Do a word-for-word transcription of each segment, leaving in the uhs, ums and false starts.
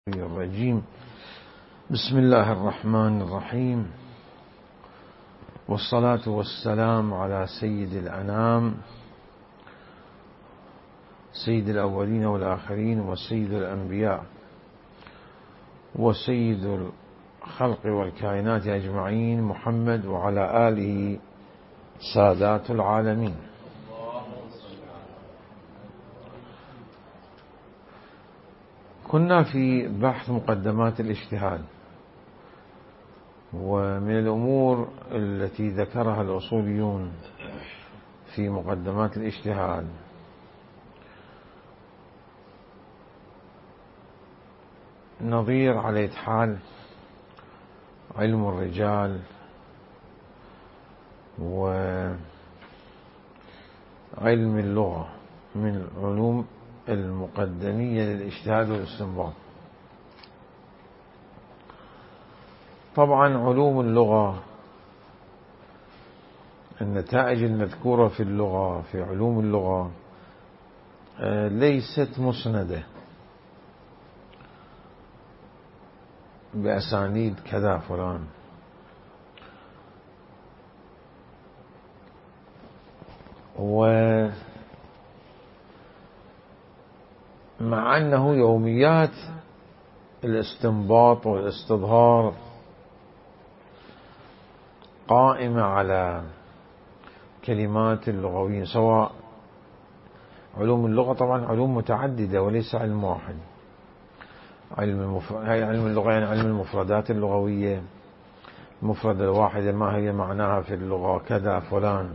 الرجيم. بسم الله الرحمن الرحيم، والصلاة والسلام على سيد الأنام، سيد الأولين والآخرين، وسيد الأنبياء، وسيد الخلق والكائنات أجمعين، محمد وعلى آله سادات العالمين. كنا في بحث مقدمات الاجتهاد، ومن الأمور التي ذكرها الأصوليون في مقدمات الاجتهاد نظير على حال علم الرجال وعلم اللغة من العلوم المقدمية للاجتهاد والاستنباط. طبعا علوم اللغة، النتائج المذكورة في اللغة في علوم اللغة ليست مسندة بأسانيد كذا فلان، ومع أنه يوميات الاستنباط والاستظهار قائمة على كلمات اللغويين، سواء علوم اللغة طبعا علوم متعددة وليس علم واحد. علم المف... علم اللغة يعني علم المفردات اللغوية، المفردة الواحدة ما هي معناها في اللغة كذا فلان،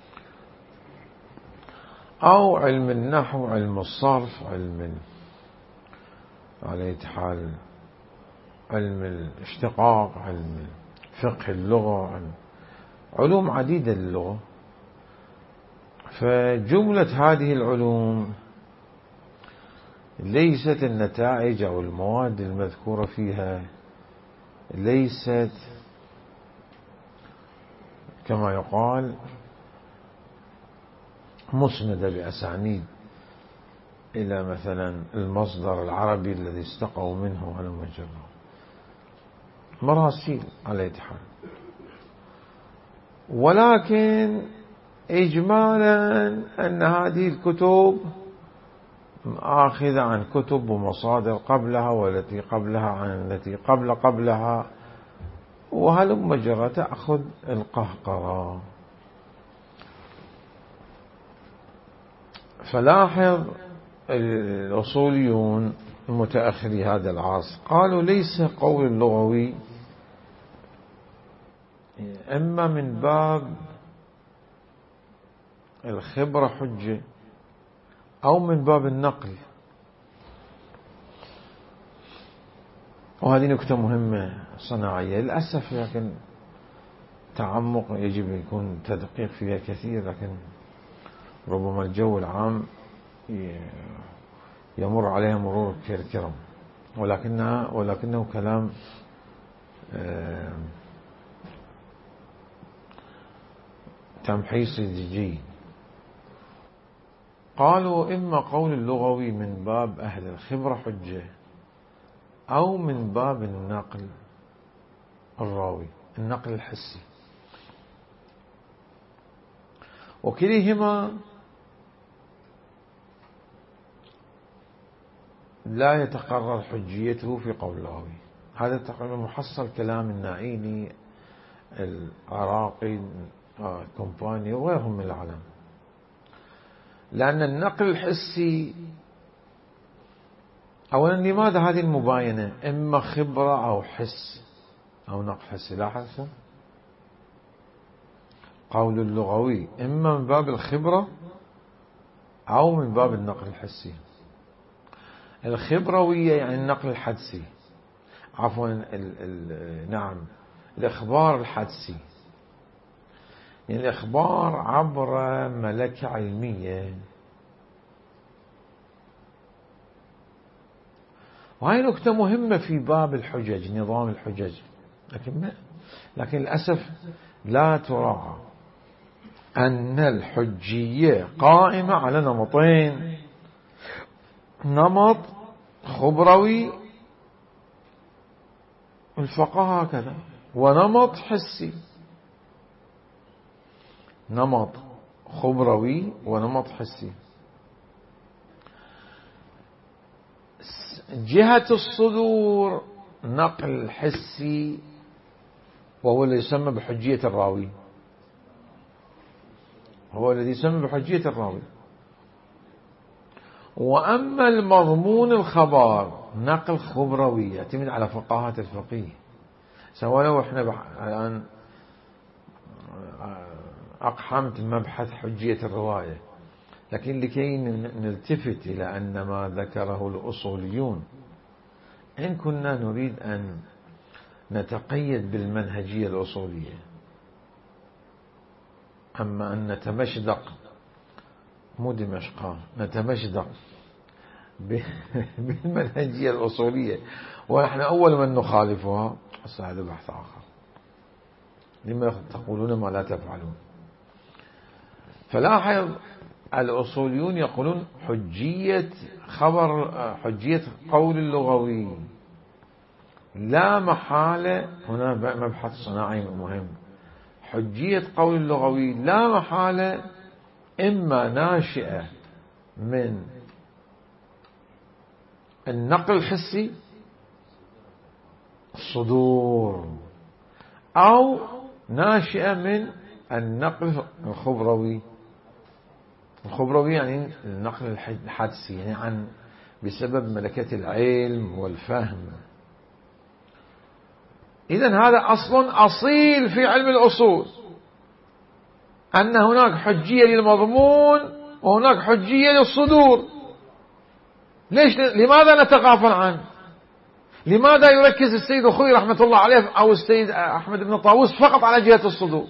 أو علم النحو، علم الصرف، علم على حال علم الاشتقاق، علم فقه اللغة، علم علوم عديدة للغة. فجملة هذه العلوم ليست النتائج أو المواد المذكورة فيها ليست كما يقال مسندة بأسانيد إلى مثلا المصدر العربي الذي استقوا منه على المجرد، مراسيل على حال. ولكن إجمالا أن هذه الكتب آخذة عن كتب ومصادر قبلها والتي قبلها عن التي قبل قبلها، وهلم مجرى تأخذ القهقرة. فلاحظ الأصوليون المتأخري هذا العصر قالوا ليس قول اللغوي إما من باب الخبرة حجة أو من باب النقل. وهذه نكتة مهمة صناعية للأسف، لكن تعمق يجب يكون تدقيق فيها كثير، لكن ربما الجو العام يمر عليها مرور الكرام، ولكنها ولكنه كلام تمحيصي جيد. قالوا إما قول اللغوي من باب أهل الخبرة حجة أو من باب النقل الراوي، النقل الحسي، وكليهما لا يتقرر حجيته في قول اللغوي. هذا تقريبا محصل كلام النائيني، العراقي، الكومباني وغيرهم من العالم. لأن النقل الحسي أولا، لماذا هذه المباينة إما خبرة أو حس أو نقل حسي؟ لاحظ قول اللغوي إما من باب الخبرة أو من باب النقل الحسي. الخبروية يعني النقل الحدسي، عفوا ال ال نعم الإخبار الحدسي، يعني الإخبار عبر ملكة علمية. وهي نكتة مهمة في باب الحجج، نظام الحجج، لكن ما لكن للأسف لا تراعى أن الحجية قائمة على نمطين: نمط خبروي الفقه هكذا، ونمط حسي، نمط خبروي ونمط حسي. جهة الصدور نقل حسي، وهو الذي يسمى بحجية الراوي، هو الذي يسمى بحجية الراوي. وأما المضمون الخبر نقل خبروي يعتمد على فقاهة الفقيه. سواء لو احنا الآن أقحمت مبحث حجية الرواية، لكن لكي نلتفت إلى أن ما ذكره الأصوليون، إن كنا نريد أن نتقيد بالمنهجية الأصولية، أما أن نتمشدق، مو دمشق، نتمشدق بالمنهجية الأصولية ونحن أول من نخالفها، هذا بحث آخر. لما تقولون ما لا تفعلون؟ فلاحظ الأصوليون يقولون حجية خبر، حجية قول اللغوي لا محالة، هنا مبحث صناعي مهم، حجية قول اللغوي لا محالة إما ناشئة من النقل الحسي الصدور، أو ناشئة من النقل الخبروي. الخبروي يعني النقل الحدسي، يعني عن بسبب ملكة العلم والفهم. إذن هذا أصل أصيل في علم الأصول، أن هناك حجية للمضمون وهناك حجية للصدور. ليش؟ لماذا نتغافل عنه؟ لماذا يركز السيد الخوئي رحمة الله عليه أو السيد أحمد بن طاووس فقط على جهة الصدور؟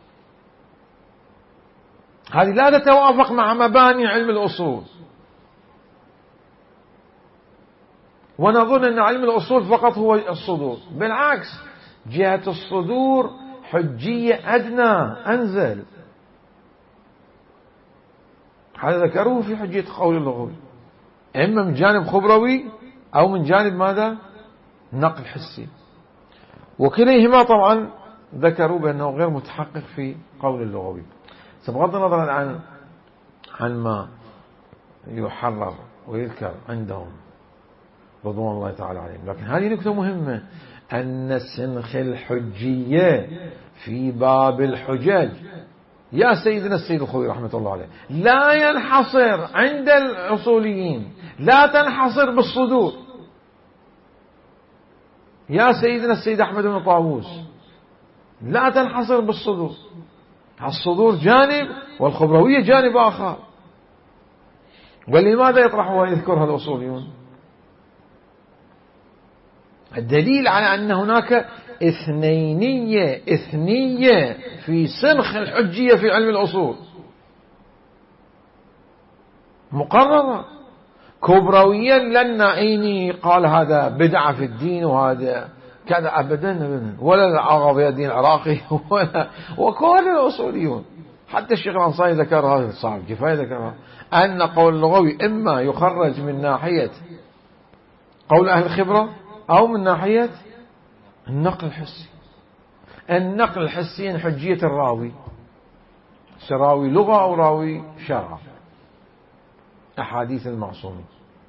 هذه لا تتوافق مع مباني علم الأصول. ونظن أن علم الأصول فقط هو الصدور، بالعكس، جهة الصدور حجية أدنى أنزل. هذا ذكروه في حجية قول اللغوي، إما من جانب خبروي أو من جانب ماذا؟ نقل حسي. وكليهما طبعا ذكروا بأنه غير متحقق في قول اللغوي. بغض النظر عن عن ما يحرر ويذكر عندهم رضوان الله تعالى عليهم، لكن هذه نكتة مهمة، أن سنخ الحجية في باب الحجج يا سيدنا السيد الخوئي رحمة الله عليه لا ينحصر عند الأصوليين، لا تنحصر بالصدور. يا سيدنا السيد أحمد بن طاووس لا تنحصر بالصدور، الصدور جانب والخبروية جانب آخر. ولماذا يطرحها ويذكرها الأصوليون؟ الدليل على أن هناك اثنينية اثنية في سنخ الحجية في علم الأصول مقررة. كبرويا لن نعيني قال هذا بدعة في الدين وهذا كذا، أبدا، ولا العربي الدين العراقي ولا، وكل الأصوليون حتى الشيخ الأنصاري ذكر هذا، صعب كفاية ذكرها، أن قول اللغوي إما يخرج من ناحية قول أهل الخبرة أو من ناحية النقل الحسي. النقل الحسي حجية الراوي، راوي لغة أو راوي شرع، أحاديث المعصومين،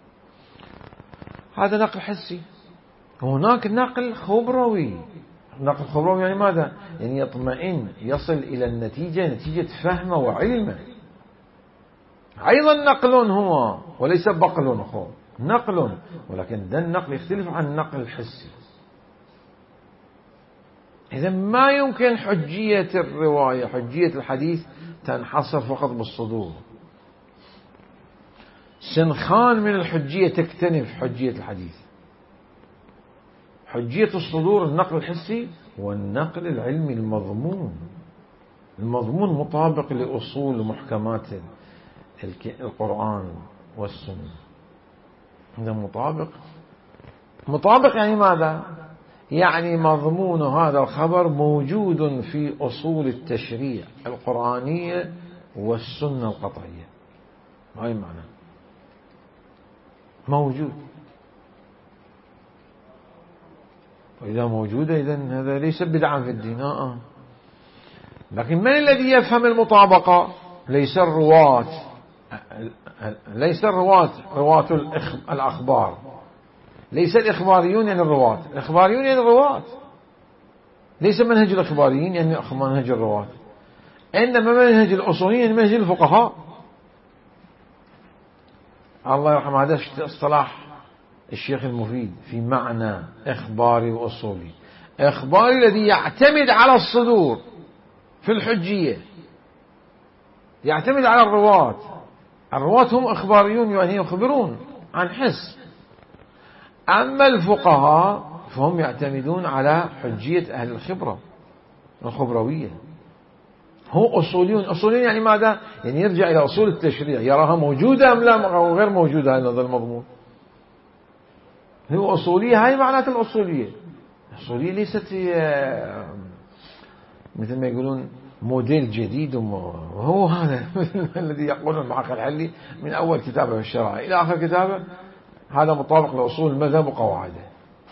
هذا نقل حسي. هناك نقل خبروي. نقل خبروي يعني ماذا؟ يعني يطمئن، يصل إلى النتيجة، نتيجة فهمه وعلمه. أيضا نقل هو وليس بقل، هو نقل، ولكن ده النقل يختلف عن النقل الحسي. إذا ما يمكن حجية الرواية، حجية الحديث تنحصر فقط بالصدور. سنخان من الحجية تكتنف حجية الحديث. حجية الصدور النقل الحسي والنقل العلمي المضمون، المضمون مطابق لأصول محكمات القرآن والسنة. هذا مطابق. مطابق يعني ماذا؟ يعني مضمون هذا الخبر موجود في أصول التشريع القرآنية والسنة القطعية. ما هي معنى موجود. إذا موجودة إذن هذا ليس بدعا في الدين. آه. لكن من الذي يفهم المطابقة؟ ليس الرواة، ليس الرواة رواة الأخبار، ليس الإخباريون يعني الرواة، الإخباريون يعني الرواة، ليس منهج الإخباريين يعني منهج الرواة، إنما منهج الأصوليين يعني منهج الفقهاء. الله يرحمه هذا اصطلاح الشيخ المفيد في معنى إخباري وأصولي. إخباري الذي يعتمد على الصدور في الحجية، يعتمد على الرواة، الرواة هم إخباريون يعني يخبرون عن حس. أما الفقهاء فهم يعتمدون على حجية أهل الخبرة الخبروية. هو أصوليون، أصوليون يعني ماذا؟ يعني يرجع إلى أصول التشريع، يراها موجودة أم لا أو غير موجودة هذا المضمون. هو أصولية، هاي معنات الأصولية. الأصولية ليست مثل ما يقولون موديل جديد، وهو هذا الذي يقول المحقق الحلي من أول كتابه في الشرائع إلى آخر كتابه، هذا مطابق لأصول المذهب وقواعده.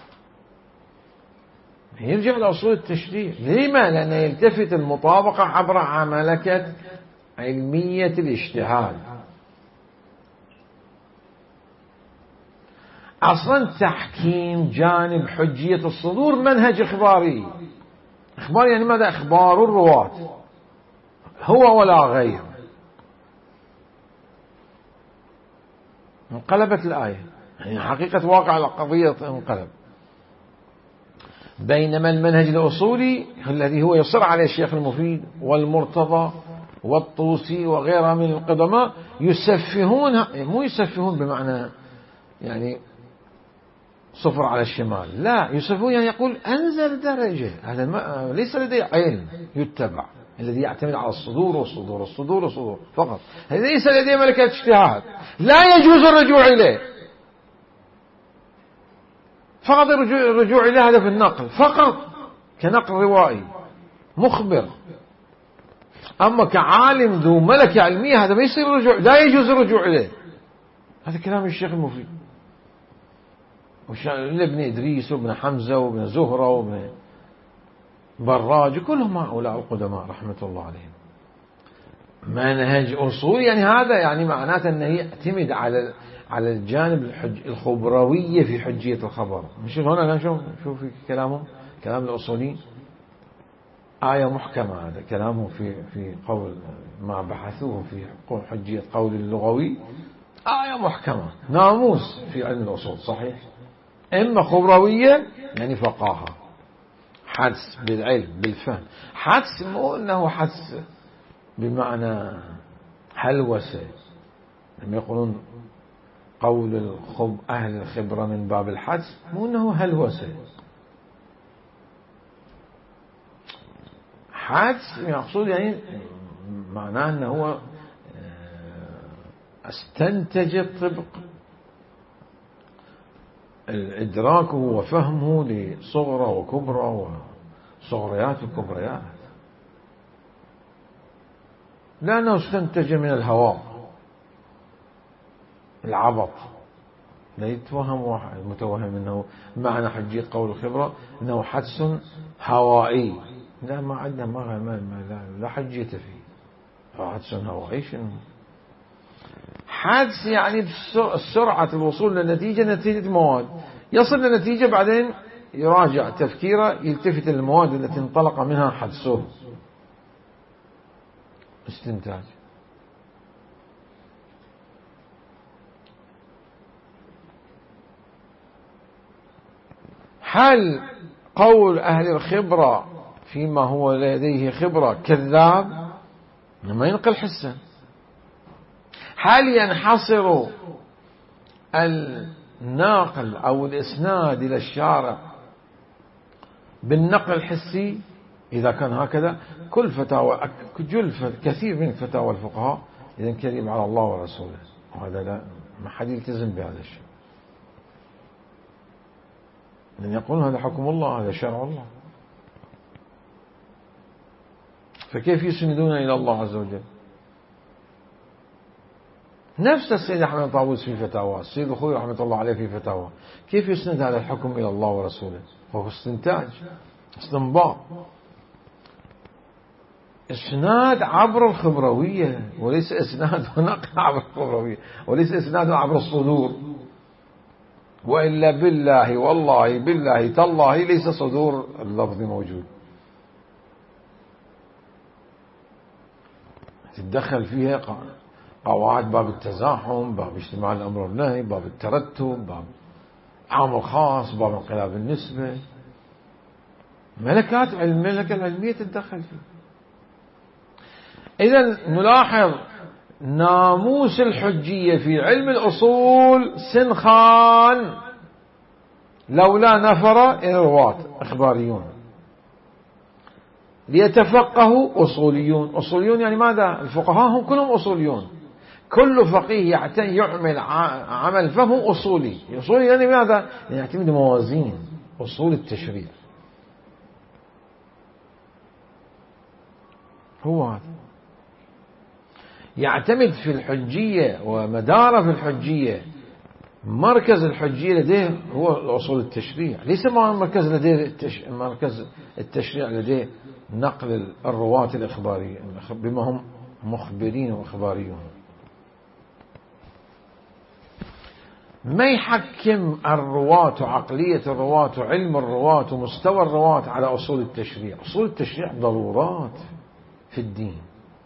يرجع لأصول التشريع. لما؟ لأنه يلتفت المطابقة عبر ملكة علمية الاجتهاد. أصلا تحكيم جانب حجية الصدور منهج إخباري. إخبار يعني ماذا؟ إخبار الرواة هو ولا غير. انقلبت الآية، يعني حقيقة واقع القضية انقلب. بينما المنهج الأصولي الذي هو يصر عليه الشيخ المفيد والمرتضى والطوسي وغيرها من القدماء يسفهون، مو يسفهون بمعنى يعني صفر على الشمال، لا، يسفهون يعني يقول أنزل درجة. هذا ليس لديه علم يتبع، الذي يعتمد على الصدور والصدور والصدور والصدور فقط. هذا ليس لديه ملكة اجتهاد، لا يجوز الرجوع إليه. فقط الرجوع إليه هذا في النقل فقط، كنقل روائي مخبر. أما كعالم ذو ملكة علمية هذا ما يصير الرجوع، لا يجوز الرجوع إليه. هذا كلام الشيخ المفيد ابن إدريس وابن حمزة وابن زهرة وابن براج كلهم هؤلاء القدماء رحمة الله عليهم. منهج أصول يعني هذا يعني معناته أنه يعتمد على على الجانب الحج الخبروية في حجية الخبر. مش هنا نشوف شوف في كلامهم، كلام الأصوليين آية محكمة. هذا كلامهم في في قول ما بحثوه في حجية قول اللغوي، آية محكمة ناموس في علم الأصول صحيح. إما خبروية يعني فقاهة، حدس بالعلم بالفهم، حدس مو أنه حدس بمعنى هلوسة. لما يقولون قول الخب أهل الخبرة من باب الحدس، مو أنه هلوسة. حدس يقصد يعني معناه أنه هو استنتج الطبق الإدراك وفهمه لصغرى وكبرى وصغريات وكبريات، لأنه استنتج من الهواء العبط. لا يتوهم واحد المتوهم أنه معنى حجية قول الخبرة أنه حدس هوائي. لا، ما عندنا ما, ما, ما لا, لا حجية فيه. حدس هوائي شنو؟ حدس يعني بسرعة الوصول للنتيجة، نتيجة مواد، يصل لنتيجة بعدين يراجع تفكيره يلتفت للمواد التي انطلق منها حدسه. استنتاج. هل قول أهل الخبرة فيما هو لديه خبرة كذاب؟ ما ينقل حسا. هل ينحصر الناقل أو الإسناد إلى الشارع بالنقل الحسي؟ إذا كان هكذا كل فتاوى جل كثير من فتاوى الفقهاء إذا كذب على الله ورسوله، وهذا لا، ما حد يلتزم بهذا الشيء، لأن يقولون هذا حكم الله، هذا شرع الله، فكيف يسندون إلى الله عز وجل؟ نفس السيد أحمد طاووس في فتاوى، السيد الخوئي رحمة الله عليه في فتاوى، كيف يسند هذا الحكم إلى الله ورسوله؟ هو استنتاج، استنباط، إسناد عبر الخبروية، وليس إسناد ونقل عبر الخبروية، وليس إسناد عبر الصدور. وإلا بالله والله بالله تالله ليس صدور اللفظ موجود. تتدخل فيها قواعد باب التزاحم، باب اجتماع الأمر والنهي، باب الترتب، باب عام الخاص، باب انقلاب النسبة، ملكات علم الملكة العلمية تتدخل فيه. إذا نلاحظ ناموس الحجية في علم الأصول سنخان لولا نفر إلى الرواة إخباريون ليتفقهوا أصوليون. أصوليون يعني ماذا؟ الفقهاء هم كلهم أصوليون، كل فقيه يعمل عمل فهو أصولي. أصولي يعني ماذا؟ يعتمد موازين أصول التشريع، هو هذا يعتمد في الحجية ومداره في الحجية. مركز الحجية لديه هو الأصول التشريع، ليس مركز لديه التش... مركز التشريع لديه نقل الرواة الإخبارية بما هم مخبرين وإخباريون. ما يحكم الرواة وعقلية الرواة وعلم الرواة ومستوى الرواة على أصول التشريع. أصول التشريع ضرورات في الدين،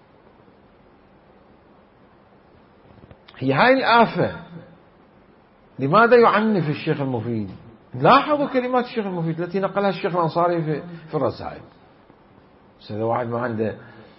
هي هاي الآفة. لماذا يعنف الشيخ المفيد؟ لاحظوا كلمات الشيخ المفيد التي نقلها الشيخ الأنصاري في, في الرسائل. إذا واحد ما عنده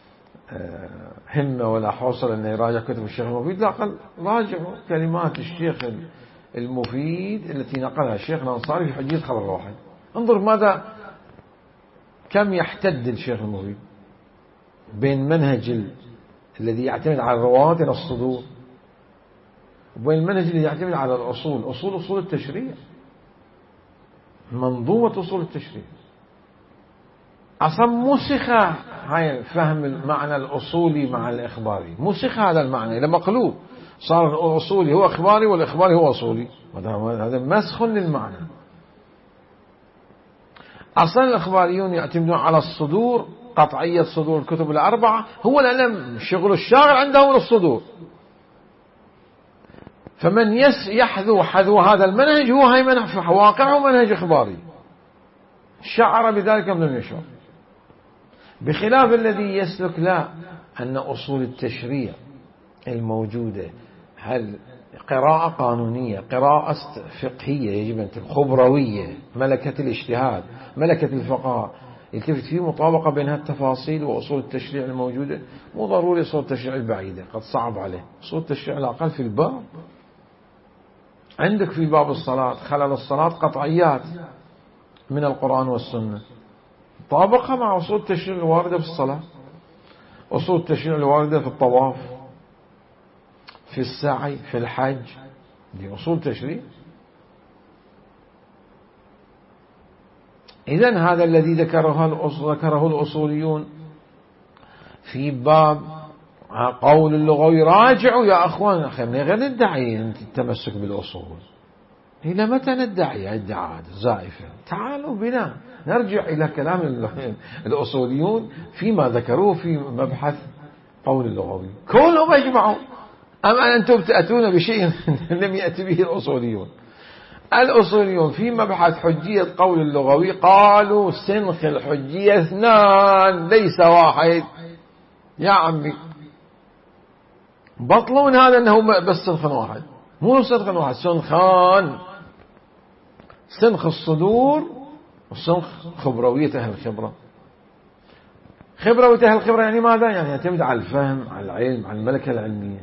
همة ولا حوصلة أنه يراجع كتب الشيخ المفيد، لا قل راجعوا كلمات الشيخ المفيد التي نقلها الشيخ الأنصاري في حجية خبر الواحد. انظر ماذا كم يحتد الشيخ المفيد بين منهج الذي يعتمد على الرواة إلى الصدور وبين المنهج الذي يعتمد على الأصول، أصول أصول التشريع، منظومة أصول التشريع. أصلا مسخ هاي فهم المعنى الأصولي مع الإخباري، مسخ هذا المعنى إلى مقلوب، صار الأصولي هو إخباري والإخباري هو أصولي. هذا مسخ للمعنى. أصلا الإخباريون يعتمدون على الصدور، قطعية صدور الكتب الأربعة، هو لأن شغل الشاغل عنده الصدور، فمن يحذو حذو هذا المنهج هو هاي منهج في واقعه منهج إخباري، شعر بذلك أم لم يشعر. بخلاف الذي يسلك لا أن أصول التشريع الموجودة هل قراءة قانونية، قراءة فقهية يجب أن تكون خبروية، ملكة الاجتهاد، ملكة الفقهاء، يلتفت فيه مطابقة بين التفاصيل وأصول التشريع الموجودة. مو ضروري أصول التشريع البعيدة، قد صعب عليه. أصول التشريع على الأقل في الباب، عندك في باب الصلاة خلال الصلاة قطعيات من القرآن والسنة، طابقها مع أصول التشريع الواردة في الصلاة، أصول التشريع الواردة في الطواف، في السعي، في الحج، دي أصول تشريع. إذن هذا الذي ذكره ذكره الأصوليون في باب قول اللغوي راجعوا يا أخوان، خلينا غير ندعي التمسك بالأصول. إلى متى ندعي ادعاءات زائفة؟ تعالوا بنا نرجع إلى كلام الأصوليون فيما ذكروه في مبحث قول اللغوي، كلهم أجمعوا. أما أنتم تأتون بشيء لم يأتي به الأصوليون. الأصوليون في مبحث حجية قول اللغوي قالوا سنخ الحجية اثنان ليس واحد. يا عمي بطلون هذا أنه بس سنخ واحد، مو سنخ واحد، سنخان، سنخ الصدور وسنخ خبروية أهل الخبرة. خبروية أهل الخبرة يعني ماذا؟ يعني يعتمد على الفهم، على العلم، على الملكة العلمية.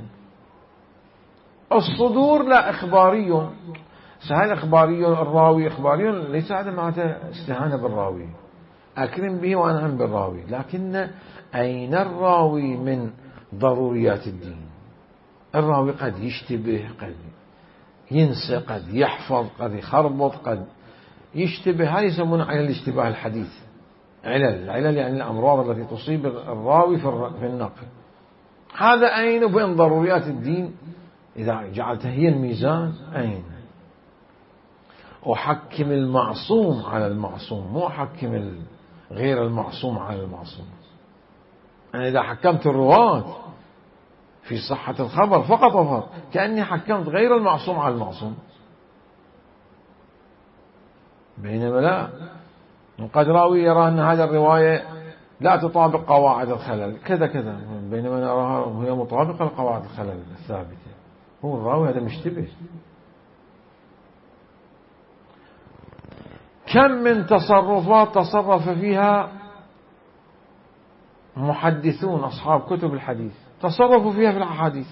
الصدور لا إخباري، سهل إخباري، الراوي إخباري، ليس هذا معناته استهانة بالراوي، أكرم به وأنعم بالراوي، لكن أين الراوي من ضروريات الدين؟ الراوي قد يشتبه، قد ينسى، قد يحفظ، قد يخربط، قد يشتبه. هذا يسمونه علل الاشتباه الحديث، علل العلل يعني الأمراض التي تصيب الراوي في النقل. هذا أين بين ضروريات الدين إذا جعلتها هي الميزان أين؟ أحكم المعصوم على المعصوم، مو أحكم غير المعصوم على المعصوم. أنا إذا حكمت الرواة في صحة الخبر فقط وفقط كأني حكمت غير المعصوم على المعصوم، بينما لا، قد راوي يرى أن هذه الرواية لا تطابق قواعد الخلل كذا كذا، بينما نراها هي مطابقة لقواعد الخلل الثابتة. هو الراوي هذا مشتبه. كم من تصرفات تصرف فيها محدثون أصحاب كتب الحديث، تصرفوا فيها في الأحاديث،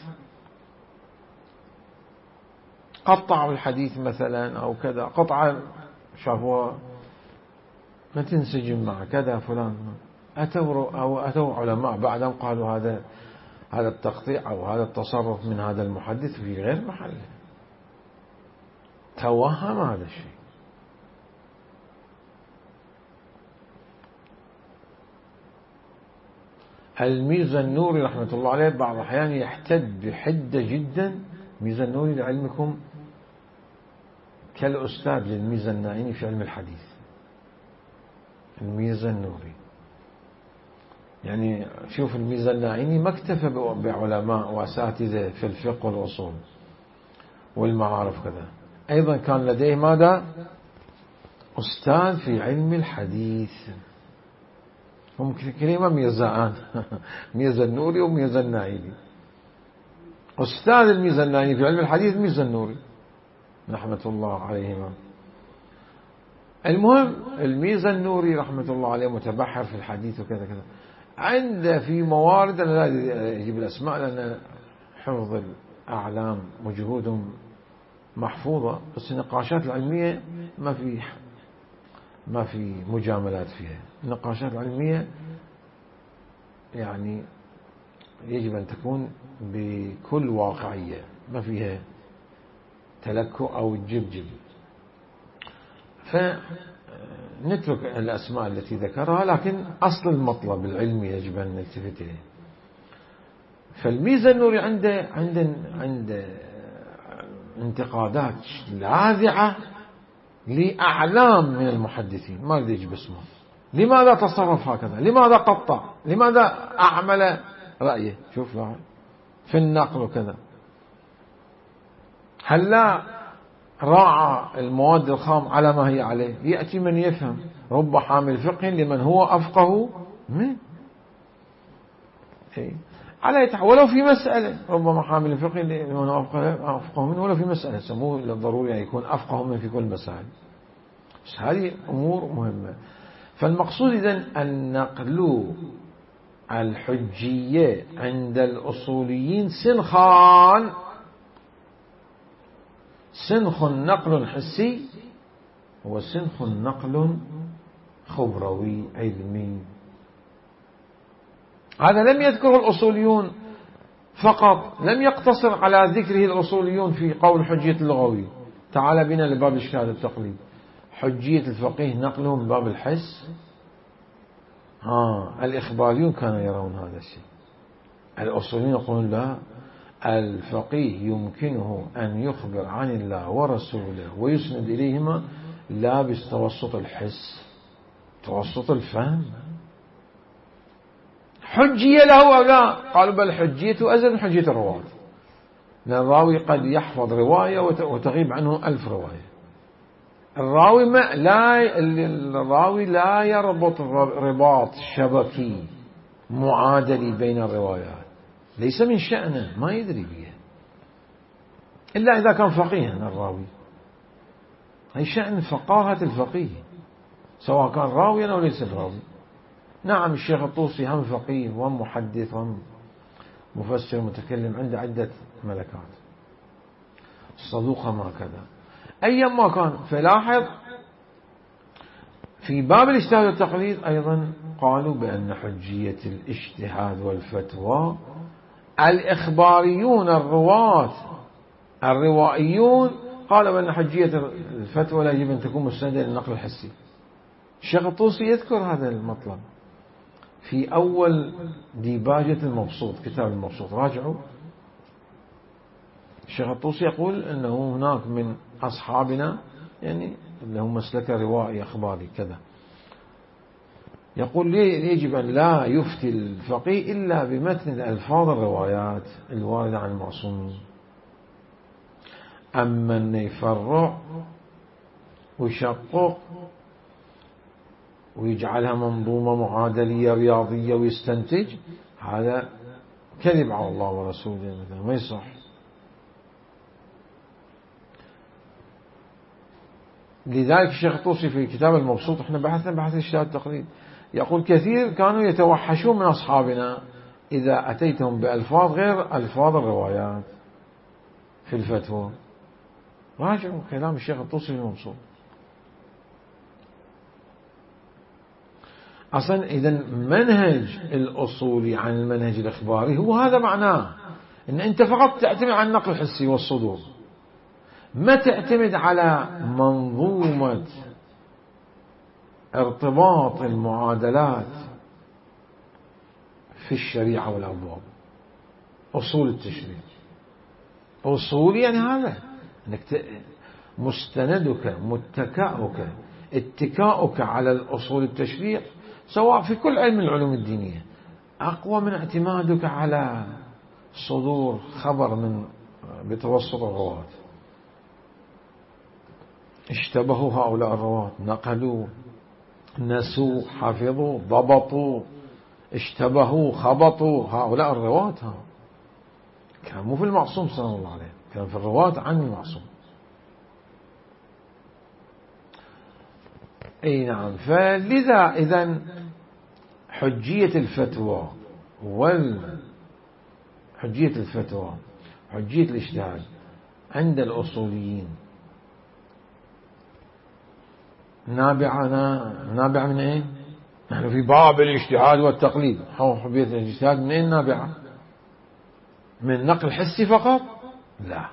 قطعوا الحديث مثلا أو كذا، قطعة شافوها ما تنسجم مع كذا فلان، أتوا أو أتوا علماء بعدهم قالوا هذا هذا التقطيع أو هذا التصرف من هذا المحدث في غير محله، توهم هذا الشيء. الميزانوري رحمة الله عليه بعض الأحيان يحتد بحدة جدا. الميزانوري لعلمكم كالأستاذ للميزانائني في علم الحديث. الميزانوري يعني شوف الميزانائني ما اكتفى بعلماء وأساتذة في الفقه والأصول والمعارف كذا، أيضا كان لديه ماذا؟ أستاذ في علم الحديث. هم كلمة ميزان ميزانوري وميزانائني. أستاذ الميزانائني في علم الحديث ميزانوري رحمة الله عليهما. المهم الميزانوري رحمة الله عليه متبحر في الحديث وكذا كذا، عنده في موارد، أنا لا أجيب الأسماء لأن حفظ الأعلام وجهودهم محفوظة، بس النقاشات العلمية ما في ما في مجاملات فيها. النقاشات العلمية يعني يجب أن تكون بكل واقعية، ما فيها تلكؤ أو جبجب. فنترك الأسماء التي ذكرها، لكن أصل المطلب العلمي يجب أن نلتفت إليه. فالميزانوري عنده عنده عنده انتقادات لاذعة لأعلام من المحدثين، ما أريد أجيب اسمه. لماذا تصرف هكذا؟ لماذا قطع؟ لماذا أعمل رأيه؟ شوف لاحظ في النقل وكذا. هل لا راعى المواد الخام على ما هي عليه؟ يأتي من يفهم، رب حامل فقه لمن هو أفقه منه. على ولو في مسألة، ربما حامل فقه لمن هو أفقه منه ولو في مسألة، سموه للضروري يعني يكون أفقه منه في كل مسائل. بس هذه أمور مهمة. فالمقصود إذن النقل الحجية عند الأصوليين سنخان، سنخ نقل حسي وسنخ نقل خبروي علمي. هذا لم يذكره الأصوليون فقط، لم يقتصر على ذكره الأصوليون في قول حجية اللغوي. تعال بنا لباب الشهادة التقليد. حجية الفقيه نقله من باب الحس. ها الإخباريون كانوا يرون هذا الشيء، الأصوليون يقولون لا، الفقيه يمكنه أن يخبر عن الله ورسوله ويسند إليهما لا بتوسط الحس، توسط الفهم. حجية له أو لا؟ قالوا بل حجيته أزل من حجية الرواة، لأن الراوي قد يحفظ رواية وتغيب عنه ألف رواية. الراوي ما لا الراوي لا يربط رباط شبكي معادلي بين الروايات، ليس من شأنه، ما يدري بها إلا إذا كان فقيها الراوي. هي شأن فقاهة الفقيه سواء كان راويا أو ليس راوي. نعم الشيخ الطوسي هم فقيه وهم محدث وهم مفسر متكلم، عنده عدة ملكات، الصدوق ما كذا أيما كان. فلاحظ في باب الاجتهاد والتقليد أيضا قالوا بأن حجية الاجتهاد والفتوى الإخباريون الرواة الروائيون قالوا بأن حجية الفتوى لا يجب أن تكون مستندة للنقل الحسي. الشيخ الطوسي يذكر هذا المطلب في أول ديباجة المبسوط، كتاب المبسوط، راجعوا. الشيخ الطوسي يقول أنه هناك من أصحابنا يعني له مسلك روائي أخباري كذا، يقول لي يجب أن لا يفتي الفقيه إلا بمتن الألفاظ الروايات الواردة عن المعصومين. أما أن يفرع ويشقق ويجعلها منظومة معادلية رياضية ويستنتج، هذا كذب على الله ورسوله مثلا، ما يصح. لذلك الشيخ الطوسي في كتاب المبسوط، احنا بحثنا بحث اجتهاد التقليد، يقول كثير كانوا يتوحشون من أصحابنا إذا أتيتهم بألفاظ غير ألفاظ الروايات في الفتوى. راجعوا كلام الشيخ الطوسي في المبسوط. أصلا إذا منهج الأصولي عن المنهج الإخباري هو هذا معناه، إن أنت فقط تعتمد على النقل الحسي والصدور، ما تعتمد على منظومة ارتباط المعادلات في الشريعة والأبواب، أصول التشريع. أصول يعني هذا أنك مستندك متكاؤك اتكاؤك على الأصول التشريع سواء في كل علم العلوم الدينية أقوى من اعتمادك على صدور خبر من بتوسط الرواة. اشتبهوا هؤلاء الرواة، نقلوا، نسوا، حفظوا، ضبطوا، اشتبهوا، خبطوا، هؤلاء الرواة ها كان مو في المعصوم صلى الله عليه، كان في الرواة عن المعصوم. اي نعم. فلذا اذا حجية الفتوى وال حجية الفتوى حجية الاجتهاد عند الأصوليين نابعة نابعة من ايه؟ نحن في باب الاجتهاد والتقليد، حجية الاجتهاد من اين نابعة؟ من نقل حسي فقط؟ لا،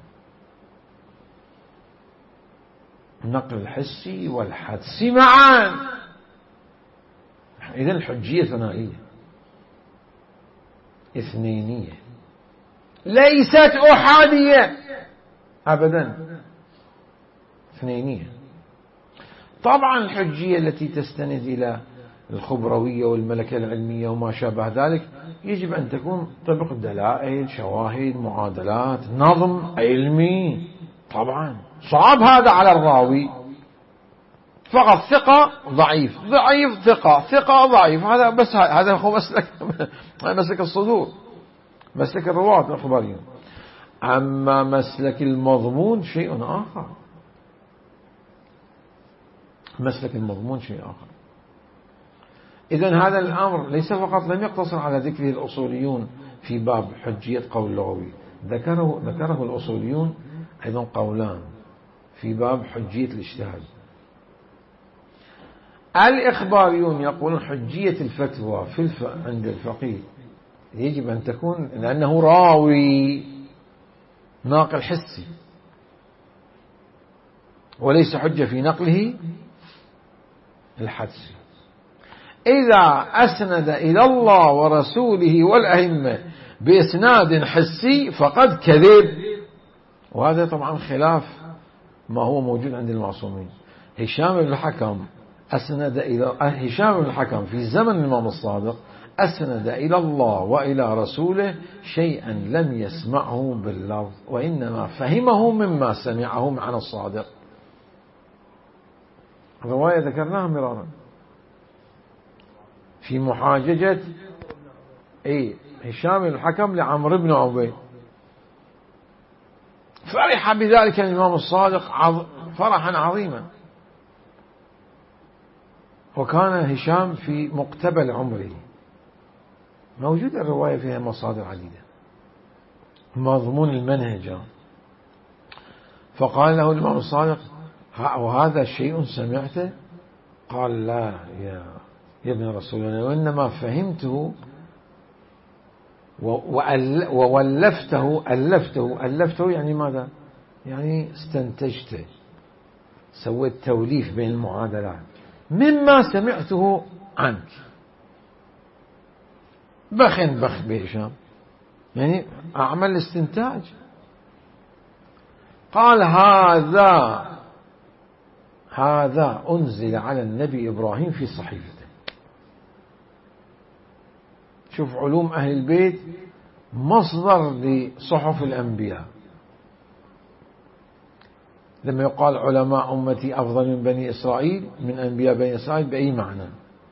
النقل الحسي والحدسي معا. إذن الحجية ثنائية اثنينية ليست أحادية أبدا، اثنينية. طبعا الحجية التي تستند إلى الخبروية والملكة العلمية وما شابه ذلك يجب أن تكون طبق دلائل، شواهد، معادلات، نظم علمي. طبعا صعب هذا على الراوي، فقط ثقة ضعيف ضعيف ثقة ثقة ضعيف، هذا بس هذا هو مسلك مسلك الصدور، مسلك الرواة الأخباريين. أما مسلك المضمون شيء آخر، مسلك المضمون شيء آخر. إذن هذا الأمر ليس فقط لم يقتصر على ذكره الأصوليون في باب حجية قول لغوي، ذكره ذكره الأصوليون أيضا قولان في باب حجية الاجتهاد. الإخباريون يقولون حجية الفتوى في الف... عند الفقيه يجب أن تكون لأنه راوي ناقل حسي، وليس حجة في نقله الحدسي. إذا أسند إلى الله ورسوله والأئمة بإسناد حسي فقد كذب، وهذا طبعا خلاف ما هو موجود عند المعصومين. هشام بن الحكم أسند إلى هشام بن الحكم في زمن الإمام الصادق أسند إلى الله وإلى رسوله شيئا لم يسمعه باللفظ، وإنما فهمه مما سمعه عن الصادق. رواية ذكرناها مرارا في محاججة أي هشام بن الحكم لعمرو بن عبيد، فرح بذلك الإمام الصادق فرحا عظيما، وكان هشام في مقتبل عمره. موجود الرواية فيها مصادر عديدة مضمون المنهج. فقال له الإمام الصادق وهذا شيء سمعته؟ قال لا يا يا ابن رسول الله، وإنما فهمته وولفته ألفته ألفته يعني ماذا؟ يعني استنتجته، سويت توليف بين المعادلات مما سمعته عنك. بخن بخ بهشام يعني أعمل استنتاج قال هذا هذا أنزل على النبي إبراهيم في صحيفته. شوف علوم أهل البيت مصدر لصحف الأنبياء. لما يقال علماء أمتي أفضل من بني إسرائيل، من أنبياء بني إسرائيل، بأي معنى؟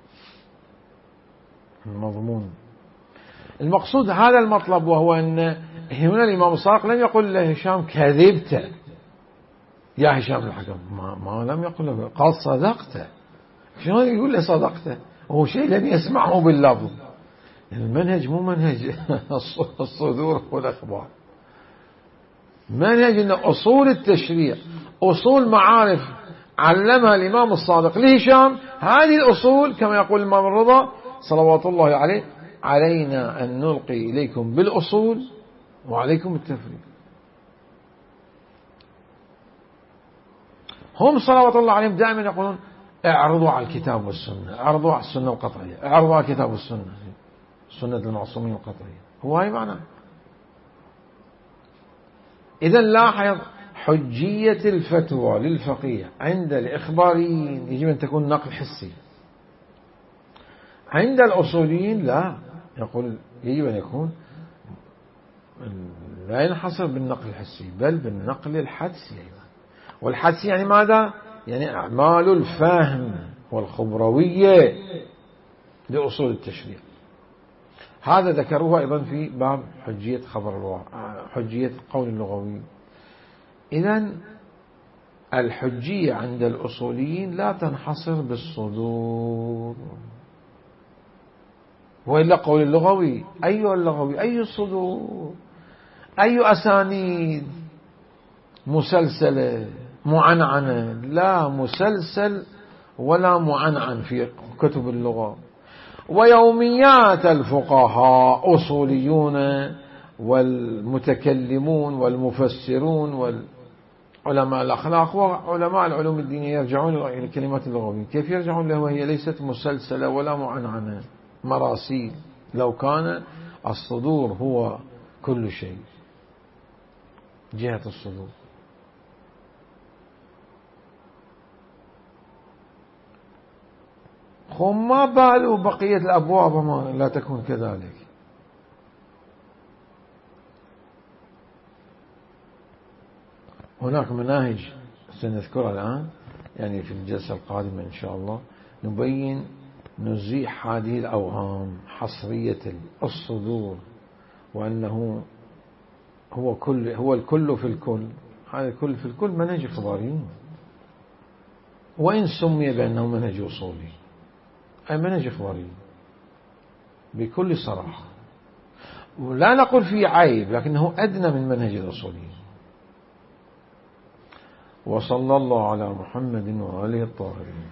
المضمون المقصود هذا المطلب، وهو أن هنا الإمام الصادق لم يقل لهشام كذبت يا هشام الحكم، ما, ما لم يقل له، قال صدقت. شلون يقول له صدقت وهو شيء لم يسمعه باللفظ؟ المنهج مو منهج الصدور والأخبار، منهج أن أصول التشريع، أصول معارف علمها الإمام الصادق لهشام. هذه الأصول كما يقول الإمام الرضا صلوات الله عليه: علينا أن نلقي إليكم بالأصول وعليكم التفريق. هم صلوات الله عليهم دائما يقولون: اعرضوا على الكتاب والسنة، اعرضوا على السنة القطعية، اعرضوا على الكتاب والسنة، سنة المعصومين القطعية. هو هاي معنى. إذا لاحظ حجية الفتوى للفقيه عند الإخباريين يجب أن تكون نقل حسي، عند الأصوليين لا، يقول يجب أن يكون لا ينحصر بالنقل الحسي بل بالنقل الحدسي. والحدسي يعني ماذا؟ يعني أعمال الفهم والخبروية لأصول التشريع. هذا ذكروه أيضا في باب حجية خبر الواقع، حجية القول اللغوي. إذن الحجية عند الأصوليين لا تنحصر بالصدور، وإلا قول اللغوي أي اللغوي أي الصدور أي أسانيد مسلسلة معنعنة، لا مسلسل ولا معنعن في كتب اللغة. ويوميات الفقهاء أصوليون والمتكلمون والمفسرون والعلماء الأخلاق وعلماء العلوم الدينية يرجعون إلى الكلمات اللغوية. كيف يرجعون لها وهي ليست مسلسلة ولا معنعنة مراسيل؟ لو كان الصدور هو كل شيء، جهة الصدور. هم ما بالوا بقية الأبواب ما لا تكون كذلك. هناك مناهج سنذكرها الآن، يعني في الجلسة القادمة إن شاء الله نبين نزيح هذه الأوهام، حصرية الصدور، وأنه هو كل هو الكل في الكل. هذا الكل في الكل منهج إخباري، وإن سمي بأنه منهج أصولي أي منهج إخباري بكل صراحة، ولا نقول فيه عيب، لكنه أدنى من منهج الأصولي. وصلى الله على محمد وآله الطاهرين.